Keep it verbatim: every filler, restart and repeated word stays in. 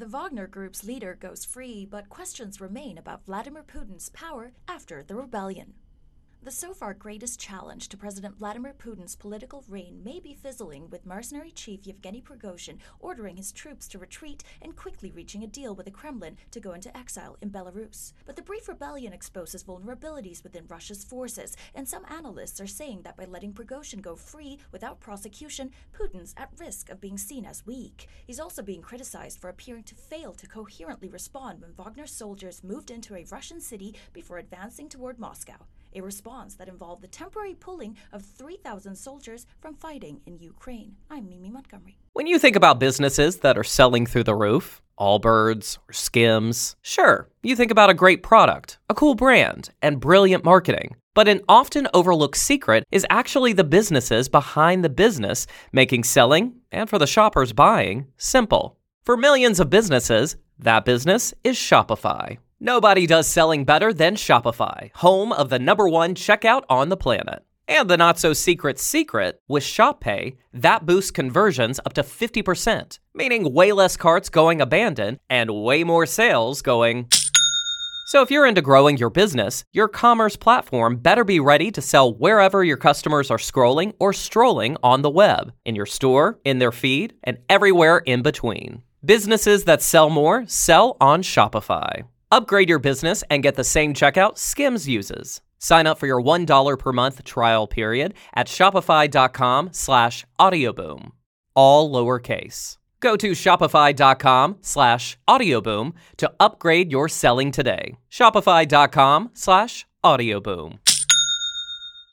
The Wagner Group's leader goes free, but questions remain about Vladimir Putin's power after the rebellion. The so far greatest challenge to President Vladimir Putin's political reign may be fizzling, with mercenary chief Yevgeny Prigozhin ordering his troops to retreat and quickly reaching a deal with the Kremlin to go into exile in Belarus. But the brief rebellion exposes vulnerabilities within Russia's forces, and some analysts are saying that by letting Prigozhin go free without prosecution, Putin's at risk of being seen as weak. He's also being criticized for appearing to fail to coherently respond when Wagner soldiers moved into a Russian city before advancing toward Moscow, a response that involved the temporary pulling of three thousand soldiers from fighting in Ukraine. I'm Mimi Montgomery. When you think about businesses that are selling through the roof, Allbirds or Skims, sure, you think about a great product, a cool brand, and brilliant marketing. But an often overlooked secret is actually the businesses behind the business, making selling, and for the shoppers buying, simple. For millions of businesses, that business is Shopify. Nobody does selling better than Shopify, home of the number one checkout on the planet. And the not-so-secret secret, with Shop Pay, that boosts conversions up to fifty percent, meaning way less carts going abandoned and way more sales going... So if you're into growing your business, your commerce platform better be ready to sell wherever your customers are scrolling or strolling on the web, in your store, in their feed, and everywhere in between. Businesses that sell more sell on Shopify. Upgrade your business and get the same checkout Skims uses. Sign up for your one dollar per month trial period at shopify.com slash audioboom. All lowercase. Go to shopify.com slash audioboom to upgrade your selling today. Shopify.com slash audioboom.